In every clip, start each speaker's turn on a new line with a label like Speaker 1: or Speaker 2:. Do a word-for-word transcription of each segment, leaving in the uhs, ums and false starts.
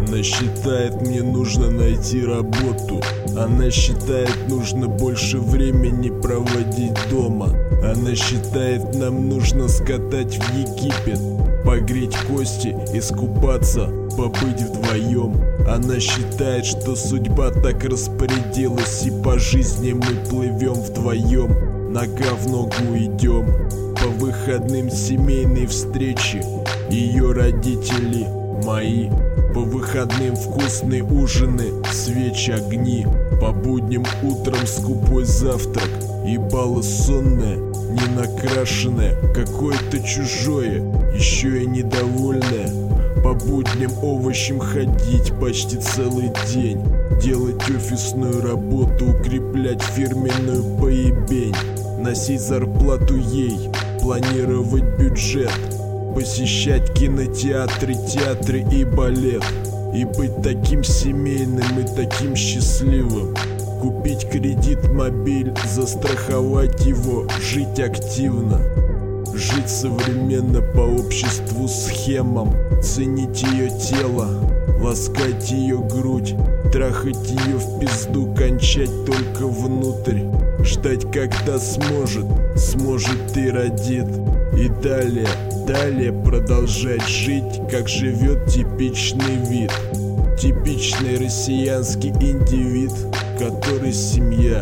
Speaker 1: Она считает, мне нужно найти работу. Она считает, нужно больше времени проводить дома. Она считает, нам нужно скатать в Египет, погреть кости, искупаться, побыть вдвоем. Она считает, что судьба так распорядилась, и по жизни мы плывем вдвоем, нога в ногу идем. По выходным семейные встречи, ее родители мои. По выходным вкусные ужины, свечи, огни. По будням утром скупой завтрак, ебало сонное, не накрашенное, какое-то чужое, еще и недовольное. По будням овощем ходить почти целый день, делать офисную работу, укреплять фирменную поебень, носить зарплату ей, планировать бюджет, посещать кинотеатры, театры и балет, и быть таким семейным и таким счастливым. Купить кредит, мобиль, застраховать его, жить активно, жить современно по обществу схемам, ценить ее тело, ласкать ее грудь, трахать ее в пизду, кончать только внутрь, ждать, когда сможет, сможет и родит, и далее, далее продолжать жить, как живет типичный вид, типичный россиянский индивид, который семья,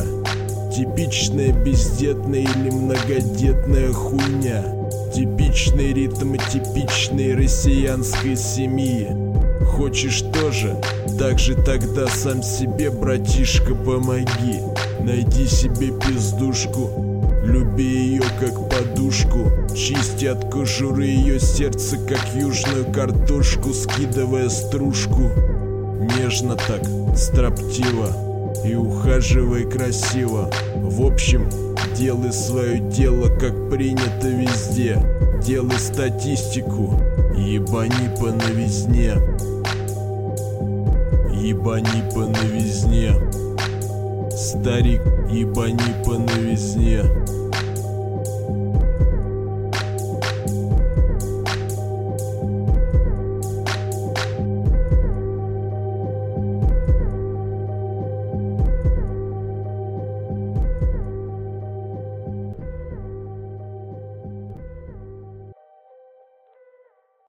Speaker 1: типичная бездетная или многодетная хуйня, типичный ритм типичной россиянской семьи. Хочешь тоже? Так же тогда сам себе, братишка, помоги. Найди себе пиздушку, люби ее как подушку, чисти от кожуры ее сердце, как южную картошку, скидывая стружку. Нежно так, строптиво, и ухаживай красиво. В общем, делай свое дело, как принято везде. Делай статистику, ебани по новизне. Ебани по новизне. Старик, ебани по новизне.